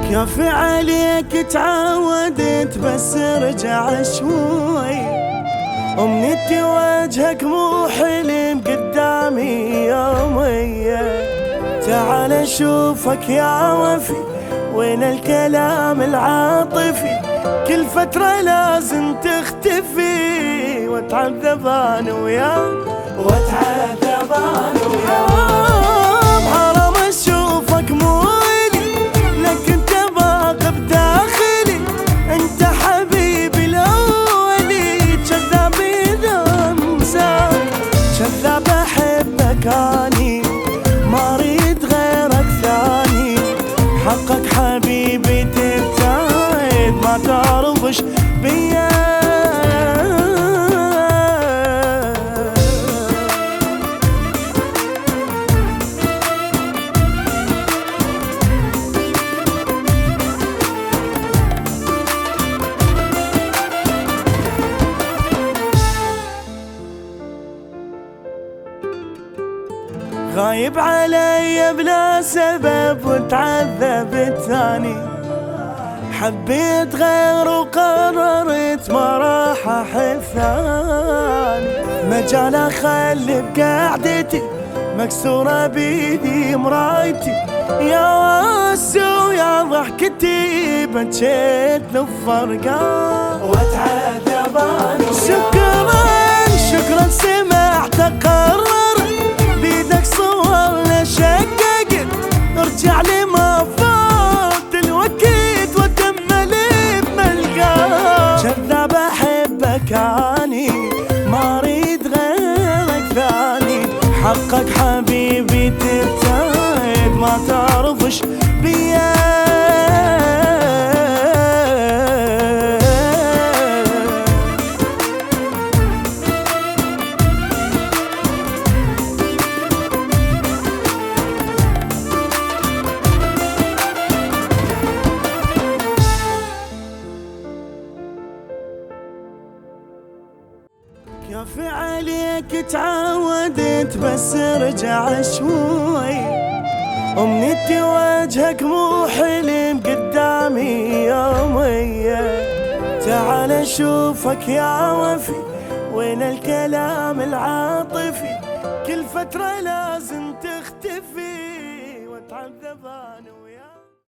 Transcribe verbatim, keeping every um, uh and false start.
كافي عليك تعودت بس ارجع شوي، أمنيتي وجهك مو حلم قدامي يوميا. تعال اشوفك يا وفي، وين الكلام العاطفي؟ كل فترة لازم تختفي، واتعذب انا وياك واتعذب انا وياك. حرام اشوفك مو الي، لك انت باقي بداخلي، انت حبيبي الاولي. كذاب اذا انساك، كذاب احبك اني، ما اريد غيرك ثاني. حقك حبيبي تبتعد، ما تعرفش بيا. غايب علي بلا سبب وتعذب الثاني. حبيت غير وقررت ما راح احب ثاني. مجال اخلي بقعدتي مكسورة بيدي مرايتي، يا واسو يا ضحكتي بجيت للفرقان واتعذب انا. شكرا شكرا سمعت قرر بيدك صورنا شققت، ارجع لي ما فات الوقت وكمل بملقاك. كذاب احبك اني، ما اريد غيرك ثاني. حقك حبيبي تبتعد، ما تعرفش بيا. كافي عليك تعودت بس ارجع شوي، أمنيتي وجهك مو حلم قدامي يوميا. تعال اشوفك يا وفي، وين الكلام العاطفي؟ كل فترة لازم تختفي، واتعذب انا.